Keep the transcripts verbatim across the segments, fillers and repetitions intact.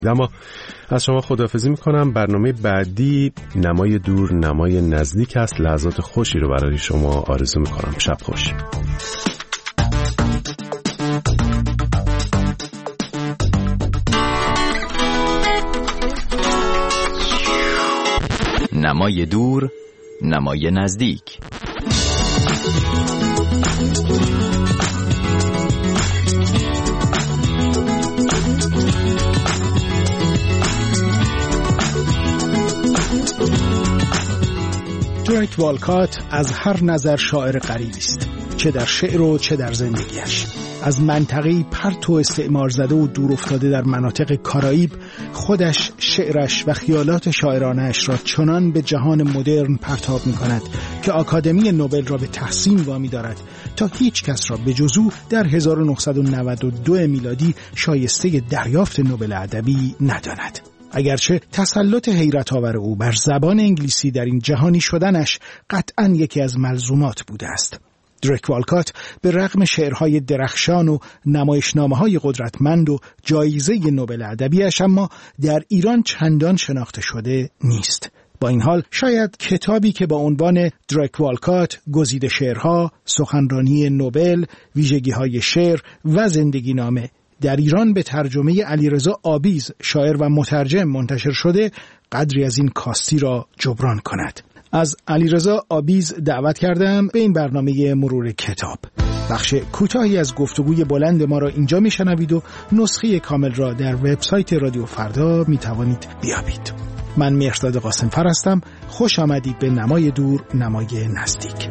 اما از شما خداحافظی میکنم. برنامه بعدی نمای دور نمای نزدیک است. لحظات خوشی رو برای شما آرزو میکنم. شب خوش. نمای دور نمای نزدیک. دریک والکات از هر نظر شاعر غریبی است، چه در شعر و چه در زندگیش. از منطقه‌ای پرت و استعمار زده و دور افتاده در مناطق کارائیب، خودش شعرش و خیالات شاعرانه‌اش را چنان به جهان مدرن پرتاب می‌کند که آکادمی نوبل را به تحسین وامی دارد تا هیچ کس را به جز او در هزار و نهصد و نود و دو میلادی شایسته دریافت نوبل ادبی نداند. اگرچه تسلط حیرت آور او بر زبان انگلیسی در این جهانی شدنش قطعاً یکی از ملزومات بوده است. دریک والکات به رغم شعرهای درخشان و نمایشنامه‌های قدرتمند و جایزه نوبل ادبیش اما در ایران چندان شناخته شده نیست. با این حال شاید کتابی که با عنوان دریک والکات گزیده شعرها، سخنرانی نوبل، ویژگی‌های شعر و زندگی نامه در ایران به ترجمه علیرضا آبیز شاعر و مترجم منتشر شده قدری از این کاستی را جبران کند. از علیرضا آبیز دعوت کردم به این برنامه مرور کتاب. بخش کوتاهی از گفتگوی بلند ما را اینجا میشنوید و نسخه کامل را در وبسایت رادیو فردا میتوانید بیابید. من مهرداد قاسمفر هستم. خوش آمدید به نمای دور نمای نزدیک.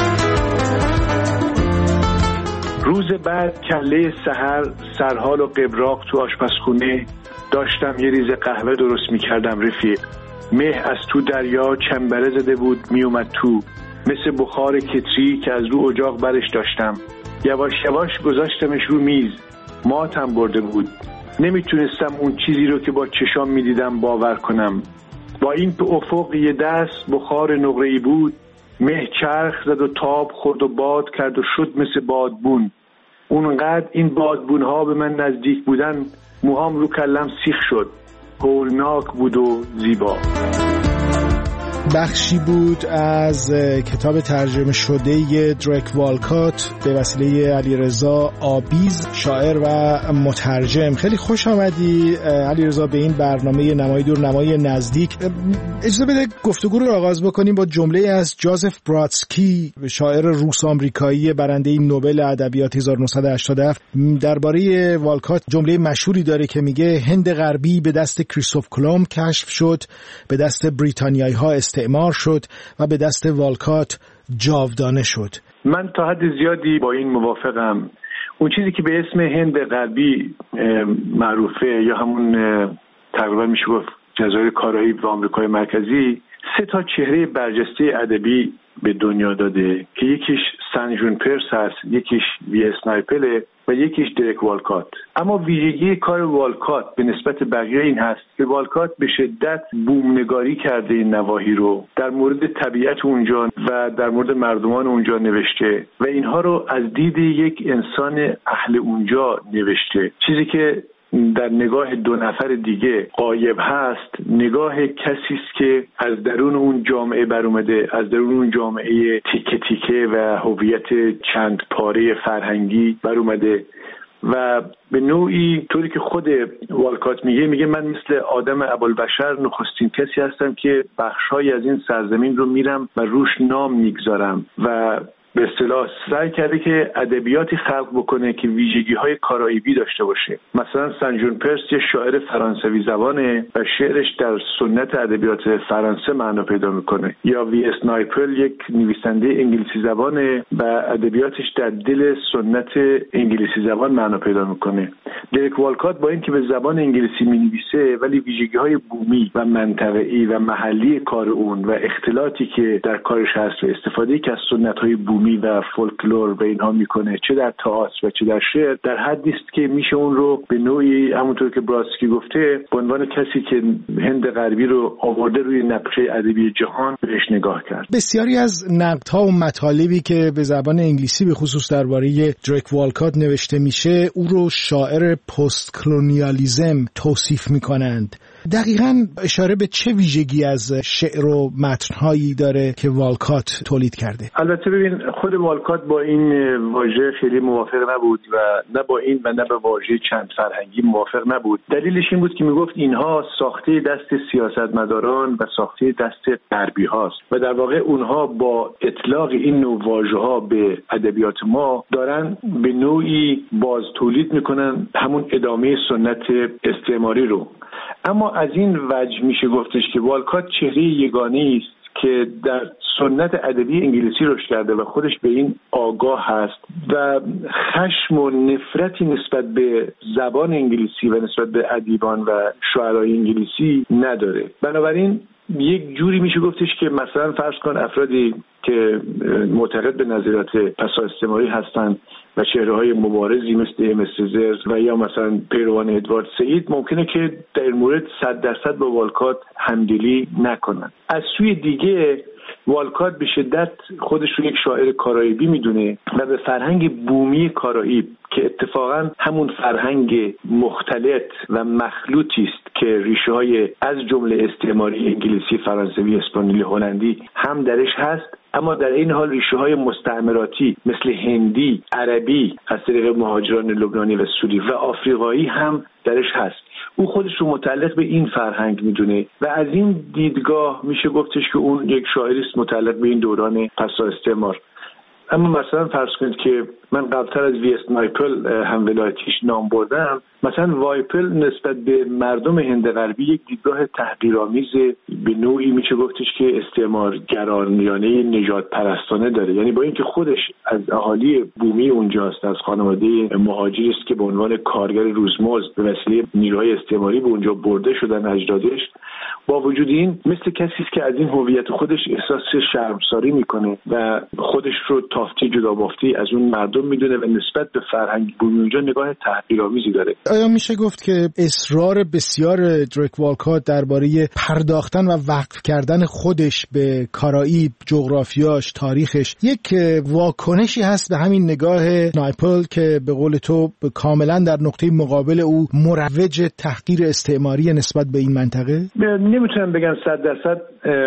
روز بعد کله سحر سرحال و قبراق تو آشپزخونه داشتم یه ریز قهوه درست میکردم. رفیق مه از تو دریا چنبره زده بود میومد تو، مثل بخار کتری که از رو اجاق برش داشتم. یواش یواش گذاشتمش رو میز. ماتم برده بود. نمیتونستم اون چیزی رو که با چشام میدیدم باور کنم. با این تو افق یه دست بخار نقره‌ای بود. مه چرخ زد و تاب خورد و باد کرد و شد مثل بادبون. اونقدر این بادبون ها به من نزدیک بودن موهام رو کلم سیخ شد. هولناک بود و زیبا. بخشی بود از کتاب ترجمه شده دریک والکات به وسیله علیرضا آبیز شاعر و مترجم. خیلی خوش آمدی علیرضا به این برنامه نمای دور نمای نزدیک. اجازه بده گفتگو رو آغاز بکنیم با جمله از جوزف برادسکی، شاعر روس آمریکایی برنده نوبل ادبیات هزار و نهصد و هشتاد و هفت. درباره والکات جمله مشهوری داره که میگه هند غربی به دست کریستوف کلمب کشف شد، به دست بریتانیایی ها استعمار شد و به دست والکات جاودانه شد. من تا حد زیادی با این موافقم. اون چیزی که به اسم هند غربی معروفه یا همون تقریبا میشه گفت جزایر کارائیب و آمریکای مرکزی، سه تا چهره برجسته ادبی به دنیا داده که یکیش سن جون پرس هست، یکیش وی اس نایپل و یکیش دریک والکات. اما ویژگی کار والکات به نسبت بقیه این هست که والکات به شدت بومنگاری کرده این نواحی رو، در مورد طبیعت اونجا و در مورد مردمان اونجا نوشته و اینها رو از دید یک انسان اهل اونجا نوشته. چیزی که در نگاه دو نفر دیگه غایب هست، نگاه کسی است که از درون اون جامعه بر اومده، از درون اون جامعه تیکه تیکه و هویت چند پاره فرهنگی بر اومده و به نوعی طوری که خود والکات میگه میگه من مثل آدم ابوالبشر نخستین کسی هستم که بخش‌های از این سرزمین رو میرم و روش نام میگذارم و به اصطلاح سعی کرده که ادبیاتی خلق بکنه که ویژگی‌های کارائیبی داشته باشه. مثلا سن جون پرس یه شاعر فرانسوی زبانه و شعرش در سنت ادبیات فرانسه معنا پیدا میکنه، یا وی اس نایپل یک نویسنده انگلیسی زبانه و ادبیاتش در دل سنت انگلیسی زبان معنا پیدا میکنه. دریک والکات با اینکه به زبان انگلیسی مینویسه ولی ویژگی‌های بومی و منطقه‌ای و محلی کار اون و اختلاطی که در کارش هست و استفاده که از سنت‌های بومی بومی و فولکلور و اینها میکنه، چه در تئاتر و چه در شعر، در حدی است که میشه اون رو به نوعی همونطور که برادسکی گفته به عنوان کسی که هند غربی رو آورده روی نقشه ادبی جهان بهش نگاه کرد. بسیاری از نقدها و مطالبی که به زبان انگلیسی به خصوص درباره دریک والکات نوشته میشه او رو شاعر پست کلونیالیسم توصیف میکنند. دقیقاً اشاره به چه ویژگی از شعر و متن‌هایی داره که والکات تولید کرده؟ البته ببین خود والکات با این واژه خیلی موافق نبود و نه با این و نه با واژه چند فرهنگی موافق نبود. دلیلش این بود که میگفت اینها ساخته دست سیاستمداران و ساخته دست غربی هاست و در واقع اونها با اطلاق این نوع واژه‌ها به ادبیات ما دارن به نوعی باز تولید میکنن همون ادامه سنت استعماری رو. اما از این وجه میشه گفتش که والکات چهره یگانه‌ای است که در سنت ادبی انگلیسی رشد کرده و خودش به این آگاه هست و خشم و نفرتی نسبت به زبان انگلیسی و نسبت به ادیبان و شاعرای انگلیسی نداره. بنابراین یک جوری میشه گفتش که مثلا فرض کن افرادی که معتقد به نظریات پسااستعماری هستند و چهره‌های مبارزی مثل مسزر و یا مثلا پیروان ادوارد سعید ممکنه که در این مورد صد درصد با والکات همدلی نکنن. از سوی دیگه والکات به شدت خودش رو یک شاعر کارائیبی میدونه و به فرهنگ بومی کارائیب که اتفاقا همون فرهنگ مختلط و مخلوطی است که ریشه های از جمله استعماری انگلیسی، فرانسوی، اسپانیولی، هلندی هم درش هست، اما در این حال ریشه های مستعمراتی مثل هندی، عربی از طریق مهاجران لبنانی و سوری و آفریقایی هم درش هست. او خودش رو متعلق به این فرهنگ میدونه و از این دیدگاه میشه گفتش که اون یک شاعری است متعلق به این دوران پسا استعمار. اما مثلا فرض کنید که من قبلتر از وی اس نایپل هم ولایتیش نام بردم، مثلا وایپل نسبت به مردم هند غربی یک دیدگاه تحقیرآمیز به نوعی میشه گفتش که استعمارگرایانه نژاد پرستانه داره. یعنی با اینکه خودش از اهالی بومی اونجاست، از خانواده مهاجری است که به عنوان کارگر روزمزد به وسیله نیروهای استعماری به اونجا برده شدن اجدادش، با وجود این مثل کسی است که از این هویت خودش احساس شرمساری میکنه و خودش رو تافتی جدا بافتی از اون مردم میدونه و نسبت به فرهنگ بومی اونجا نگاه تحقیرآمیزی داره. آیا میشه گفت که اصرار بسیار دریک والکات درباره پرداختن و وقف کردن خودش به کارائیب، جغرافیاش، تاریخش یک واکنشی هست به همین نگاه نایپل که به قول تو کاملا در نقطه مقابل او مروج تحقیر استعماری نسبت به این منطقه؟ نمیتونم بگم صد درصد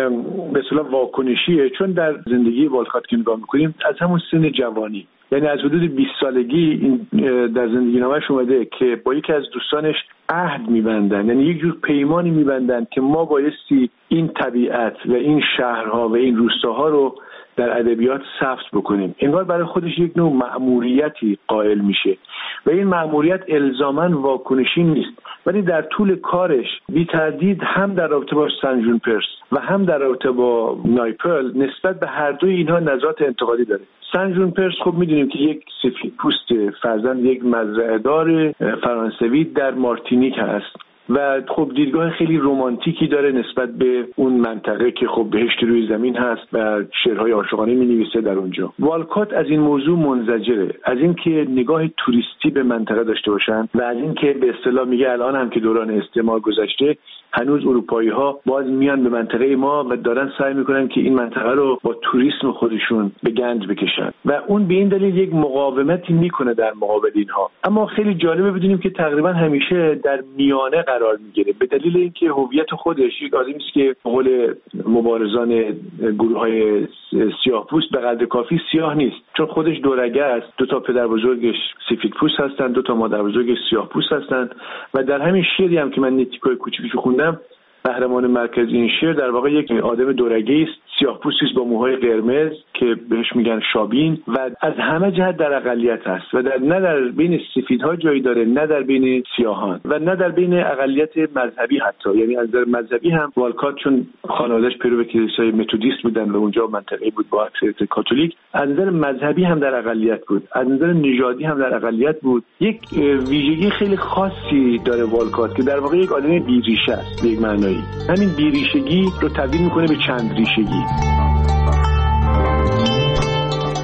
به اصطلاح واکنشیه، چون در زندگی والکات که نگاه میکنیم از همون سن جوانی، یعنی از حدود بیست سالگی این در زندگی نامش اومده که با یکی از دوستانش عهد میبندن، یعنی یک جور پیمانی میبندن که ما بایستی این طبیعت و این شهرها و این روستاها رو در ادبیات ثبت بکنیم. انگار برای خودش یک نوع مأموریتی قائل میشه و این مأموریت الزاماً واکنشی نیست، ولی در طول کارش بی تردید هم در رابطه با سن جون پرس و هم در رابطه با نایپل نسبت به هر دوی اینها نظرات انتقادی داره. سن جون پرس خب میدونیم که یک سفید پوست فرزند یک مزرعه‌دار فرانسوی در مارتینیک هست و خب دیدگاه خیلی رمانتیکی داره نسبت به اون منطقه که خب بهشت روی زمین هست و شعرهای عاشقانه می‌نویسه در اونجا. والکات از این موضوع منزجره، از اینکه نگاه توریستی به منطقه داشته باشن و از اینکه به اصطلاح میگه الان هم که دوران استعمار گذشته هنوز اروپایی‌ها باز میان به منطقه ما و دارن سعی میکنن که این منطقه رو با توریسم خودشون به گنج بکشن و اون به این دلیل یک مقاومتی میکنه در مقابل اینها. اما خیلی جالبه بدونیم که تقریبا همیشه در میانه قرار میگیره به دلیل اینکه هویت خودش یک آدمی است که به قول مبارزان گروه‌های سیاه‌پوست به قدر کافی سیاه نیست، چون خودش دورگه است، دو تا پدر بزرگش سفیدپوست هستن، دو تا مادر بزرگش سیاه‌پوست هستن و در همین شعری هم که من نیتیکای کوچیکشو خوندم قهرمان مرکزی این شعر در واقع یک آدم دورگه است، سیاه‌پوستی است با موهای قرمز که بهش میگن شابین و از همه جهت در اقلیت است و در نه در بین سفیدها جایی داره، نه در بین سیاهان و نه در بین اقلیت مذهبی حتی. یعنی از نظر مذهبی هم والکات چون خانواده‌اش پیرو کلیسای متودیست بودن و اونجا منطقه‌ای بود با اکثریت کاتولیک، از نظر مذهبی هم در اقلیت بود، از نظر نژادی هم در اقلیت بود. یک ویژگی خیلی خاصی داره والکات که در واقع یک آدم بی‌ریشه است به یک معنایی. همین بی‌ریشگی رو تبدیل می‌کنه به چند ریشگی.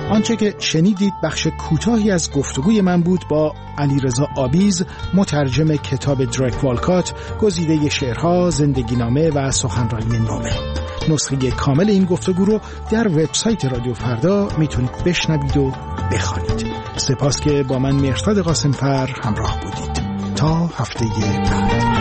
آنچه که شنیدید بخش کوتاهی از گفتگوی من بود با علیرضا آبیز، مترجم کتاب دریک والکات، گزیده شعرها، زندگینامه و سخنرانی نوبل. نسخه کامل این گفتگو رو در وبسایت رادیو فردا میتونید بشنوید و بخوانید. سپاس که با من مهرزاد قاسمفر همراه بودید. تا هفته بعد.